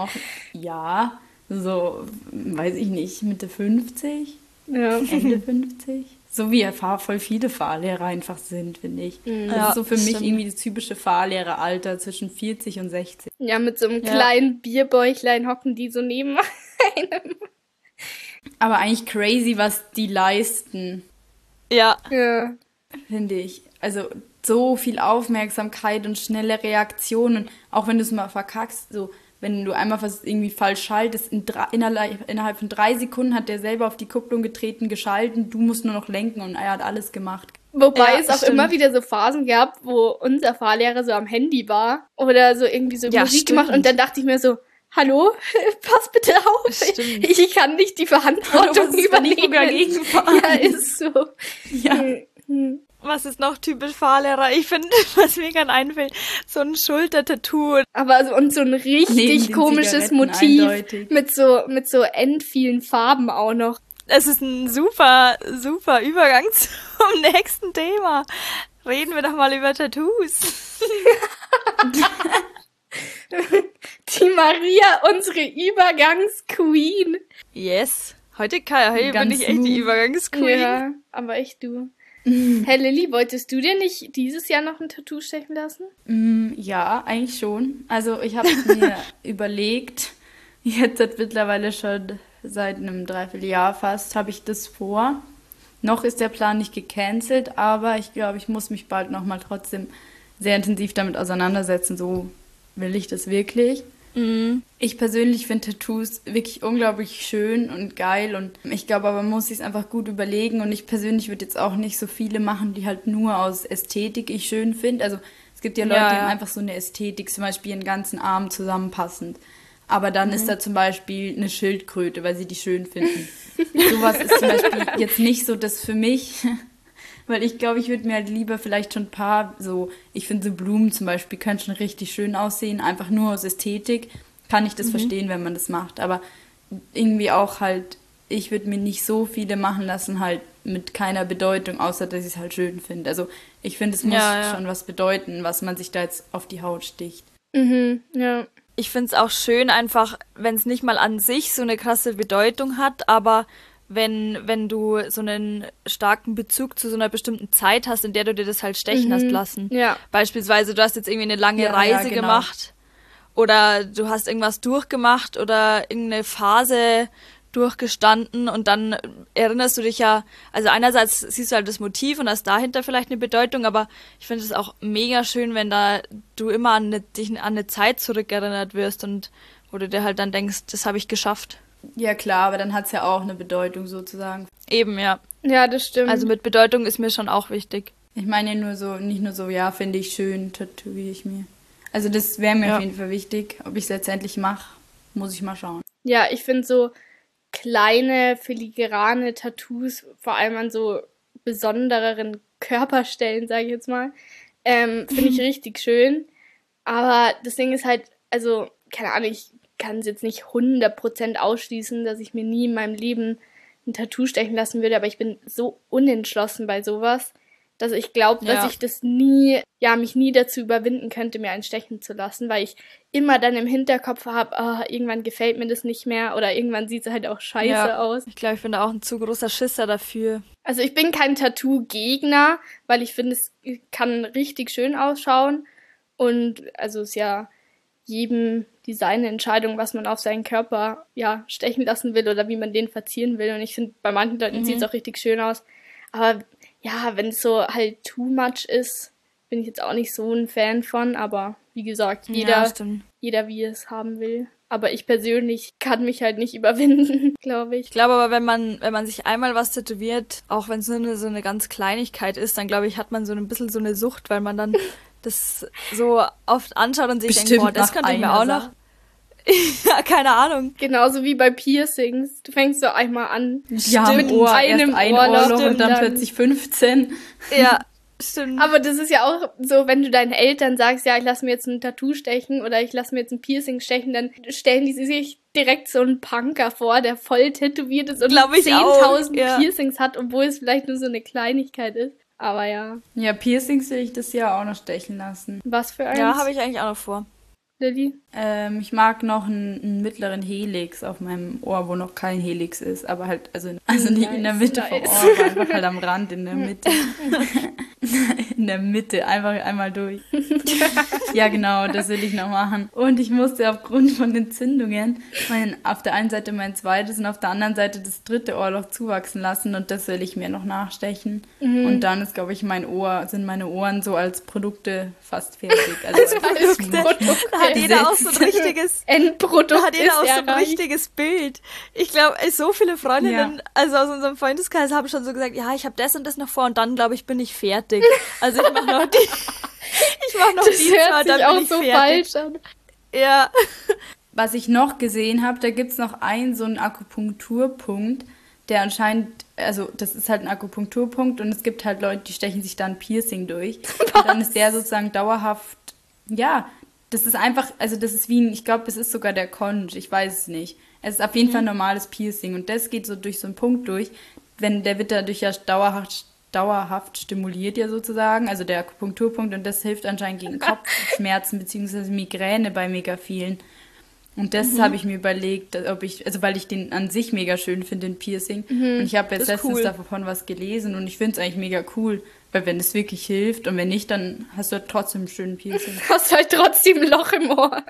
so, weiß ich nicht, Mitte 50? Ja. Ende 50? So wie voll viele Fahrlehrer einfach sind, finde ich. Das ist so für mich irgendwie das typische Fahrlehreralter zwischen 40 und 60. Ja, mit so einem kleinen Bierbäuchlein hocken die so neben einem. Aber eigentlich crazy, was die leisten. Ja. Finde ich. Also so viel Aufmerksamkeit und schnelle Reaktionen. Auch wenn du es mal verkackst, so wenn du einmal irgendwie falsch schaltest, innerhalb von 3 Sekunden hat der selber auf die Kupplung getreten, geschalten, du musst nur noch lenken und er hat alles gemacht. Wobei es auch immer wieder so Phasen gab, wo unser Fahrlehrer so am Handy war oder so irgendwie so Musik gemacht und dann dachte ich mir so, hallo, pass bitte auf, ich kann nicht die Verantwortung übernehmen. Ja, ist so. Ja. Was ist noch typisch Fahrlehrer? Ich finde, was mir gerade einfällt, so ein Schultertattoo. Aber und so ein richtig komisches Motiv eindeutig. mit so endvielen Farben auch noch. Es ist ein super Übergang zum nächsten Thema. Reden wir doch mal über Tattoos. Die Maria, unsere Übergangsqueen. Yes. Heute bin ich echt die Übergangsqueen. Ja, aber echt du. Hey Lilly, wolltest du dir nicht dieses Jahr noch ein Tattoo stechen lassen? Ja, eigentlich schon. Also ich habe mir überlegt, jetzt seit mittlerweile schon seit einem Dreivierteljahr fast, habe ich das vor. Noch ist der Plan nicht gecancelt, aber ich glaube, ich muss mich bald nochmal trotzdem sehr intensiv damit auseinandersetzen. So will ich das wirklich. Ich persönlich finde Tattoos wirklich unglaublich schön und geil und ich glaube, aber man muss sich es einfach gut überlegen und ich persönlich würde jetzt auch nicht so viele machen, die halt nur aus Ästhetik ich schön finde. Also es gibt ja Leute, die haben einfach so eine Ästhetik, zum Beispiel ihren ganzen Arm zusammenpassend. aber dann ist da zum Beispiel eine Schildkröte, weil sie die schön finden. Sowas ist zum Beispiel jetzt nicht so das für mich, weil ich glaube, ich würde mir halt lieber vielleicht schon ein paar, ich finde so Blumen zum Beispiel können schon richtig schön aussehen, einfach nur aus Ästhetik kann ich das verstehen, wenn man das macht, aber irgendwie auch halt, ich würde mir nicht so viele machen lassen, halt mit keiner Bedeutung, außer dass ich es halt schön finde. Also ich finde, es muss schon was bedeuten, was man sich da jetzt auf die Haut sticht. Ja. Ich finde es auch schön einfach, wenn es nicht mal an sich so eine krasse Bedeutung hat, aber wenn du so einen starken Bezug zu so einer bestimmten Zeit hast, in der du dir das halt stechen hast lassen. Ja. Beispielsweise, du hast jetzt irgendwie eine lange Reise gemacht oder du hast irgendwas durchgemacht oder irgendeine Phase durchgestanden und dann erinnerst du dich ja, also einerseits siehst du halt das Motiv und hast dahinter vielleicht eine Bedeutung, aber ich finde es auch mega schön, wenn du immer dich an eine Zeit zurückerinnert wirst und wo du dir halt dann denkst, das habe ich geschafft. Ja klar, aber dann hat es ja auch eine Bedeutung sozusagen. Eben, ja. Ja, das stimmt. Also mit Bedeutung ist mir schon auch wichtig. Ich meine nicht nur so, ja, finde ich schön, tätowiere ich mir. Also das wäre mir auf jeden Fall wichtig. Ob ich es letztendlich mache, muss ich mal schauen. Ja, ich finde so kleine, filigrane Tattoos, vor allem an so besondereren Körperstellen, sage ich jetzt mal, finde ich richtig schön. Aber das Ding ist halt, also, keine Ahnung, ich kann es jetzt nicht 100% ausschließen, dass ich mir nie in meinem Leben ein Tattoo stechen lassen würde, aber ich bin so unentschlossen bei sowas, dass ich glaube, dass ich das mich nie dazu überwinden könnte, mir einen stechen zu lassen, weil ich immer dann im Hinterkopf habe, irgendwann gefällt mir das nicht mehr oder irgendwann sieht es halt auch scheiße aus. Ich glaube, ich bin da auch ein zu großer Schisser dafür. Also ich bin kein Tattoo-Gegner, weil ich finde, es kann richtig schön ausschauen und also es ist ja jedem die seine Entscheidung, was man auf seinen Körper stechen lassen will oder wie man den verzieren will und ich finde, bei manchen Leuten sieht es auch richtig schön aus, aber ja, wenn es so halt too much ist, bin ich jetzt auch nicht so ein Fan von, aber wie gesagt, jeder wie es haben will. Aber ich persönlich kann mich halt nicht überwinden, glaube ich. Ich glaube aber, wenn man sich einmal was tätowiert, auch wenn es nur so eine ganz Kleinigkeit ist, dann glaube ich, hat man so ein bisschen so eine Sucht, weil man dann das so oft anschaut und sich denkt, boah, das könnte ich mir auch noch. Ja, keine Ahnung. Genauso wie bei Piercings. Du fängst so einmal an. Ja, mit einem Ohrloch und dann plötzlich 15. Ja, stimmt. Aber das ist ja auch so, wenn du deinen Eltern sagst, ja, ich lasse mir jetzt ein Tattoo stechen oder ich lasse mir jetzt ein Piercing stechen, dann stellen die sich direkt so einen Punker vor, der voll tätowiert ist und 10.000 Piercings hat, obwohl es vielleicht nur so eine Kleinigkeit ist. Aber ja. Ja, Piercings will ich das Jahr auch noch stechen lassen. Was für eins? Ja, habe ich eigentlich auch noch vor. Lilly? Ich mag noch einen mittleren Helix auf meinem Ohr, wo noch kein Helix ist, aber halt, also nicht in der Mitte vom Ohr, aber einfach halt am Rand, in der Mitte. In der Mitte, einfach einmal durch. Ja, genau, das will ich noch machen. Und ich musste aufgrund von Entzündungen auf der einen Seite mein zweites und auf der anderen Seite das dritte Ohrloch zuwachsen lassen und das will ich mir noch nachstechen. Und dann ist, glaube ich, sind meine Ohren so als Produkte fast fertig. Also als Produkte. Hat jeder auch so ein richtiges Endprodukt. Da hat jeder auch so ein richtiges Bild. Ich glaube, so viele Freundinnen, also aus unserem Freundeskreis, haben schon so gesagt, ja, ich habe das und das noch vor und dann, glaube ich, bin ich fertig. Also ich mache noch die zwei, dann bin ich so fertig. Falsch an. Ja. Was ich noch gesehen habe, da gibt es noch so einen Akupunkturpunkt, der anscheinend, also das ist halt ein Akupunkturpunkt und es gibt halt Leute, die stechen sich da ein Piercing durch. Und dann ist der sozusagen dauerhaft, das ist einfach, also das ist wie ich glaube, es ist sogar der Conch, ich weiß es nicht. Es ist auf jeden Fall ein normales Piercing und das geht so durch so einen Punkt durch, der wird dadurch ja dauerhaft stimuliert ja sozusagen, also der Akupunkturpunkt und das hilft anscheinend gegen Kopfschmerzen bzw. Migräne bei mega vielen. Und das habe ich mir überlegt, weil ich den an sich mega schön finde, den Piercing. Und ich habe jetzt letztens davon was gelesen und ich finde es eigentlich mega cool, weil wenn es wirklich hilft und wenn nicht, dann hast du halt trotzdem einen schönen Piercing. Hast du halt trotzdem ein Loch im Ohr.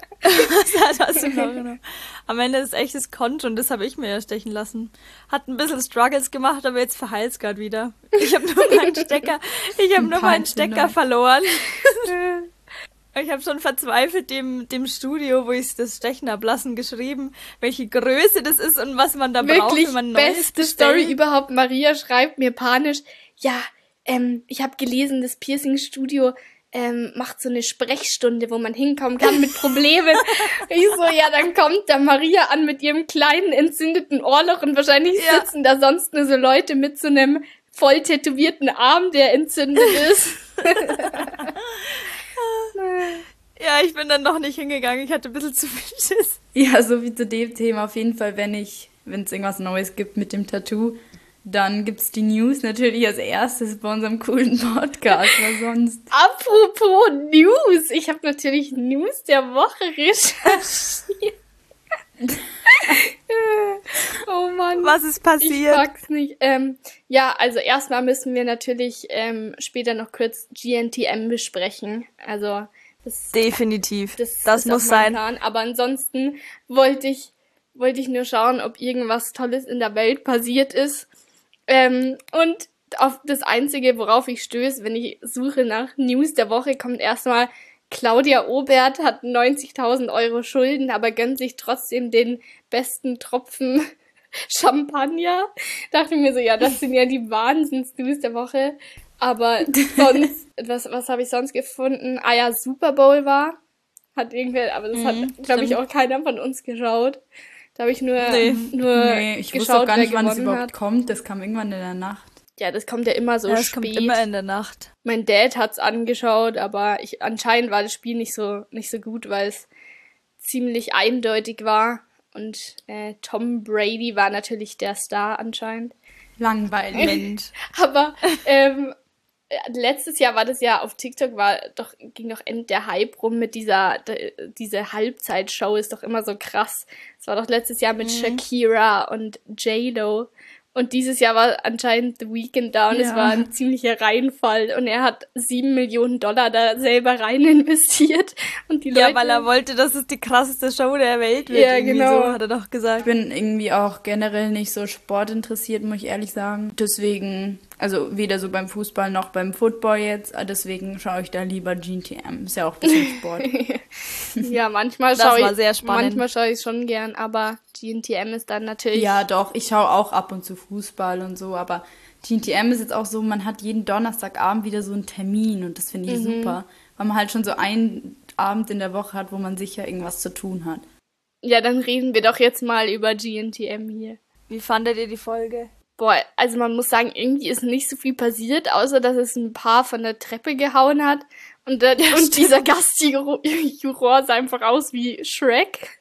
Am Ende ist echtes Conch und das habe ich mir ja stechen lassen. Hat ein bisschen Struggles gemacht, aber jetzt verheilt es gerade wieder. Ich habe nur meinen Stecker verloren. Ich habe schon verzweifelt dem Studio, wo ich das Stechen ablassen, geschrieben, welche Größe das ist und was man da braucht, wenn man Neues beste Story überhaupt. Maria schreibt mir panisch, ja, ich habe gelesen, das Piercing-Studio macht so eine Sprechstunde, wo man hinkommen kann mit Problemen. Ich so, ja, dann kommt da Maria an mit ihrem kleinen entzündeten Ohrloch und wahrscheinlich sitzen da sonst nur so Leute mit so einem voll tätowierten Arm, der entzündet ist. Ja, ich bin dann noch nicht hingegangen. Ich hatte ein bisschen zu viel Schiss. Ja, so wie zu dem Thema. Auf jeden Fall, wenn es irgendwas Neues gibt mit dem Tattoo, dann gibt's die News natürlich als erstes bei unserem coolen Podcast, was sonst. Apropos News, ich habe natürlich News der Woche recherchiert. Oh Mann. Was ist passiert? Ich pack's nicht. Ja, also erstmal müssen wir natürlich später noch kurz GNTM besprechen. Also definitiv. Das muss sein. Plan. Aber ansonsten wollte ich nur schauen, ob irgendwas Tolles in der Welt passiert ist. Und auf das Einzige, worauf ich stöße, wenn ich suche nach News der Woche, kommt erstmal Claudia Obert hat 90.000 € Schulden, aber gönnt sich trotzdem den besten Tropfen Champagner. Dachte mir so, ja, das sind ja die Wahnsinns-News der Woche. Aber sonst, was habe ich sonst gefunden? Ah ja, Super Bowl hat irgendwer, aber das hat, glaube ich, auch keiner von uns geschaut. Da habe ich nur ich wusste auch gar nicht, wann es überhaupt kommt. Das kam irgendwann in der Nacht. Ja, das kommt ja immer so das spät. Kommt immer in der Nacht. Mein Dad hat's angeschaut, aber anscheinend war das Spiel nicht so gut, weil es ziemlich eindeutig war. Und Tom Brady war natürlich der Star anscheinend. Langweilig. Aber letztes Jahr war das ja auf TikTok, ging doch der Hype rum mit diese Halbzeitshow ist doch immer so krass. Es war doch letztes Jahr mit Shakira und J-Lo. Und dieses Jahr war anscheinend The Weeknd da und es war ein ziemlicher Reinfall. Und er hat $7 Millionen da selber rein investiert. Und die Leute... Ja, weil er wollte, dass es die krasseste Show der Welt wird. Ja, genau. So, hat er doch gesagt. Ich bin irgendwie auch generell nicht so sportinteressiert, muss ich ehrlich sagen. Deswegen, also weder so beim Fußball noch beim Football jetzt. Deswegen schaue ich da lieber GNTM. Ist ja auch ein bisschen Sport. Ja, manchmal schaue ich schon gern, aber GNTM ist dann natürlich... Ja, doch, ich schaue auch ab und zu Fußball und so, aber GNTM ist jetzt auch so, man hat jeden Donnerstagabend wieder so einen Termin und das finde ich super, weil man halt schon so einen Abend in der Woche hat, wo man sicher irgendwas zu tun hat. Ja, dann reden wir doch jetzt mal über GNTM hier. Wie fandet ihr die Folge? Boah, also man muss sagen, irgendwie ist nicht so viel passiert, außer dass es ein Paar von der Treppe gehauen hat und dieser Gastjuror sah einfach aus wie Shrek.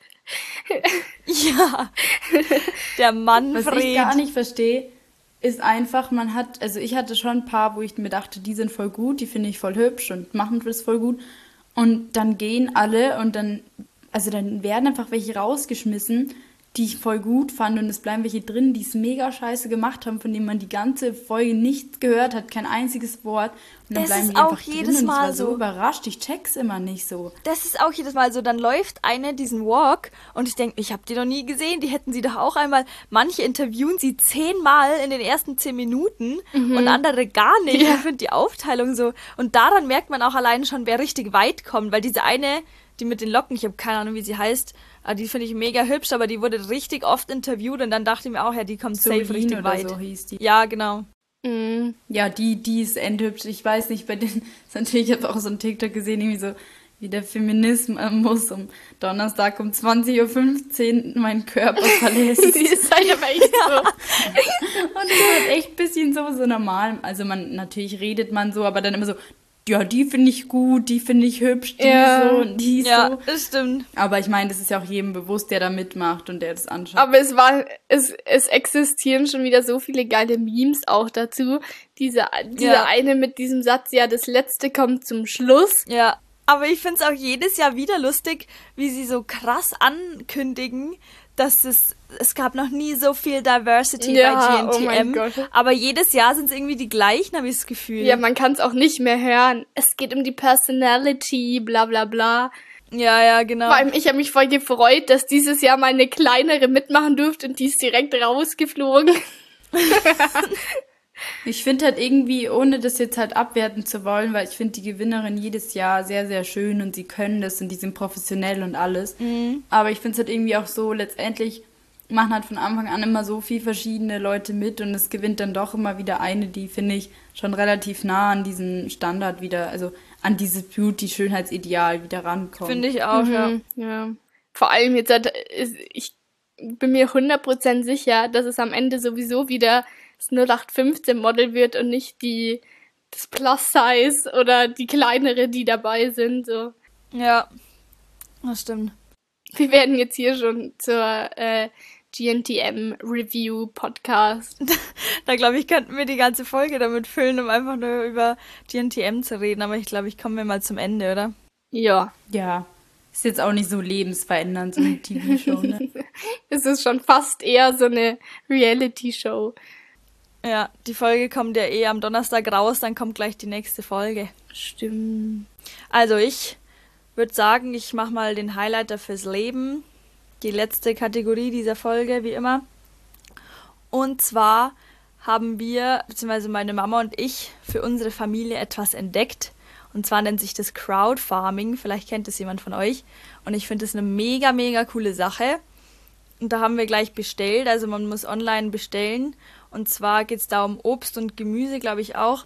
Ja, der Manfred. Was ich gar nicht verstehe, ist einfach, ich hatte schon ein paar, wo ich mir dachte, die sind voll gut, die finde ich voll hübsch und machen das voll gut. Und dann gehen alle und dann werden einfach welche rausgeschmissen, die ich voll gut fand und es bleiben welche drin, die es mega scheiße gemacht haben, von denen man die ganze Folge nichts gehört hat, kein einziges Wort. Und dann bleiben die einfach drin und ich war so überrascht, ich check's immer nicht so. Das ist auch jedes Mal so, dann läuft eine diesen Walk und ich denke, ich habe die noch nie gesehen, die hätten sie doch auch einmal, manche interviewen sie 10-mal in den ersten 10 Minuten und andere gar nicht. Ja. Ich finde die Aufteilung so, und daran merkt man auch alleine schon, wer richtig weit kommt, weil diese eine, die mit den Locken, ich habe keine Ahnung, wie sie heißt, die finde ich mega hübsch, aber die wurde richtig oft interviewt und dann dachte ich mir auch, ja, die kommt safe richtig weit. So hieß die. Ja, genau. Mhm. Ja, die ist endhübsch. Ich weiß nicht, bei denen ist natürlich, ich habe auch so einen TikTok gesehen, irgendwie so, wie der Feminismus um Donnerstag um 20:15 Uhr meinen Körper verlässt. Die ist halt aber echt so. Und das ist halt echt ein bisschen so normal. Also natürlich redet man so, aber dann immer so, ja, die finde ich gut, die finde ich hübsch, die so und die so. Ja, das stimmt. Aber ich meine, das ist ja auch jedem bewusst, der da mitmacht und der das anschaut. Aber es existieren schon wieder so viele geile Memes auch dazu. Diese eine mit diesem Satz, ja, das Letzte kommt zum Schluss. Ja, aber ich finde es auch jedes Jahr wieder lustig, wie sie so krass ankündigen, dass es gab noch nie so viel Diversity bei GNTM. Oh mein Gott. Aber jedes Jahr sind es irgendwie die gleichen, habe ich das Gefühl. Ja, man kann es auch nicht mehr hören. Es geht um die Personality, bla bla bla. Ja, genau. Vor allem, ich habe mich voll gefreut, dass dieses Jahr mal eine kleinere mitmachen durfte und die ist direkt rausgeflogen. Ich finde halt irgendwie, ohne das jetzt halt abwerten zu wollen, weil ich finde die Gewinnerin jedes Jahr sehr, sehr schön und sie können das und die sind professionell und alles. Aber ich finde es halt irgendwie auch so, letztendlich machen halt von Anfang an immer so viel verschiedene Leute mit und es gewinnt dann doch immer wieder eine, die, finde ich, schon relativ nah an diesen Standard wieder, also an dieses Beauty-Schönheitsideal wieder rankommen. Finde ich auch, ja. Vor allem jetzt, ich bin mir 100% sicher, dass es am Ende sowieso wieder das 0815-Model wird und nicht das Plus-Size oder die kleinere, die dabei sind. So. Ja, das stimmt. Wir werden jetzt hier schon zur GNTM-Review-Podcast. Da glaube ich, könnten wir die ganze Folge damit füllen, um einfach nur über GNTM zu reden. Aber ich glaube, ich komme mal zum Ende, oder? Ja. Ja. Ist jetzt auch nicht so lebensverändernd, so eine TV-Show, ne? Es ist schon fast eher so eine Reality-Show. Ja, die Folge kommt ja am Donnerstag raus, dann kommt gleich die nächste Folge. Stimmt. Also ich würde sagen, ich mache mal den Highlighter fürs Leben. Die letzte Kategorie dieser Folge, wie immer. Und zwar haben wir, beziehungsweise meine Mama und ich, für unsere Familie etwas entdeckt. Und zwar nennt sich das Crowdfarming. Vielleicht kennt es jemand von euch. Und ich finde das eine mega, mega coole Sache. Und da haben wir gleich bestellt. Also man muss online bestellen. Und zwar geht es da um Obst und Gemüse, glaube ich auch.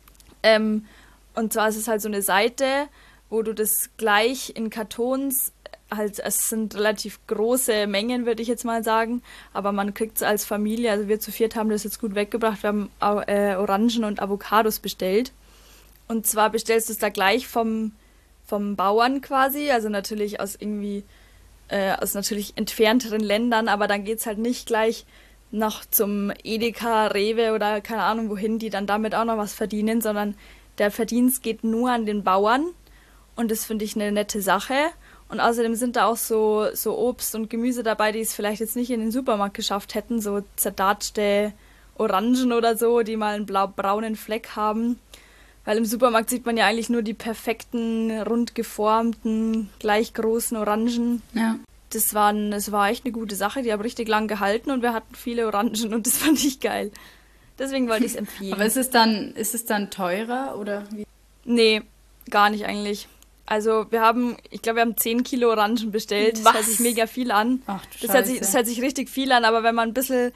Und zwar ist es halt so eine Seite, wo du das gleich in Kartons, halt, es sind relativ große Mengen, würde ich jetzt mal sagen, aber man kriegt es als Familie, also wir zu viert haben das jetzt gut weggebracht, wir haben Orangen und Avocados bestellt. Und zwar bestellst du es da gleich vom Bauern quasi, also natürlich aus natürlich entfernteren Ländern, aber dann geht es halt nicht gleich noch zum Edeka, Rewe oder keine Ahnung wohin, die dann damit auch noch was verdienen, sondern der Verdienst geht nur an den Bauern und das finde ich eine nette Sache. Und außerdem sind da auch so Obst und Gemüse dabei, die es vielleicht jetzt nicht in den Supermarkt geschafft hätten, so zerdatschte Orangen oder so, die mal einen braunen Fleck haben. Weil im Supermarkt sieht man ja eigentlich nur die perfekten, rund geformten, gleich großen Orangen. Ja. Das war echt eine gute Sache, die haben richtig lang gehalten und wir hatten viele Orangen und das fand ich geil. Deswegen wollte ich es empfehlen. Aber ist es dann teurer oder wie? Nee, gar nicht eigentlich. Also ich glaube, wir haben 10 Kilo Orangen bestellt. Was? Das hört sich mega viel an. Ach du Das Scheiße. hört sich richtig viel an, aber wenn man ein bisschen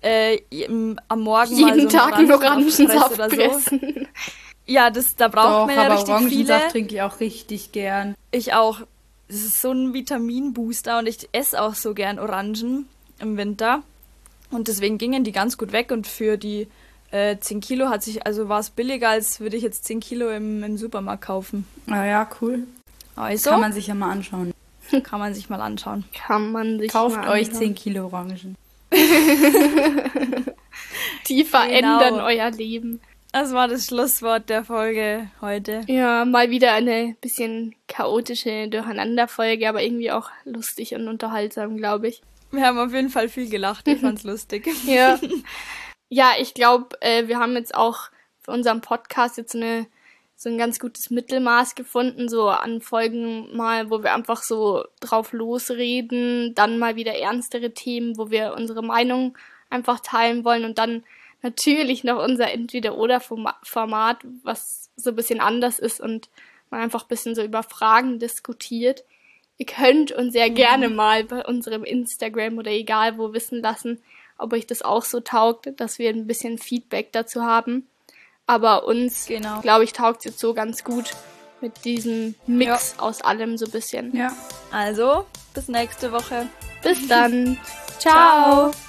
am Morgen Jeden mal so Tag einen Orangensaft oder so. pressen. Ja, da braucht man ja aber richtig viele. Orangensaft trinke ich auch richtig gern. Ich auch. Das ist so ein Vitaminbooster und ich esse auch so gern Orangen im Winter. Und deswegen gingen die ganz gut weg und für die 10 Kilo war es billiger, als würde ich jetzt 10 Kilo im Supermarkt kaufen. Ah ja, cool. Also, Kann man sich ja mal anschauen. kann man sich mal anschauen. Kauft euch 10 Kilo Orangen. Die verändern euer Leben. Das war das Schlusswort der Folge heute. Ja, mal wieder eine bisschen chaotische Durcheinanderfolge, aber irgendwie auch lustig und unterhaltsam, glaube ich. Wir haben auf jeden Fall viel gelacht. Ich fand's lustig. Ja. Ja, ich glaube, wir haben jetzt auch für unseren Podcast jetzt so ein ganz gutes Mittelmaß gefunden, so an Folgen mal, wo wir einfach so drauf losreden, dann mal wieder ernstere Themen, wo wir unsere Meinung einfach teilen wollen und dann natürlich noch unser Entweder-oder-Format, was so ein bisschen anders ist und man einfach ein bisschen so über Fragen diskutiert. Ihr könnt uns sehr gerne mal bei unserem Instagram oder egal wo wissen lassen, ob euch das auch so taugt, dass wir ein bisschen Feedback dazu haben. Aber uns, glaube ich, taugt es jetzt so ganz gut mit diesem Mix aus allem so ein bisschen. Ja. Also, bis nächste Woche. Bis dann. Ciao.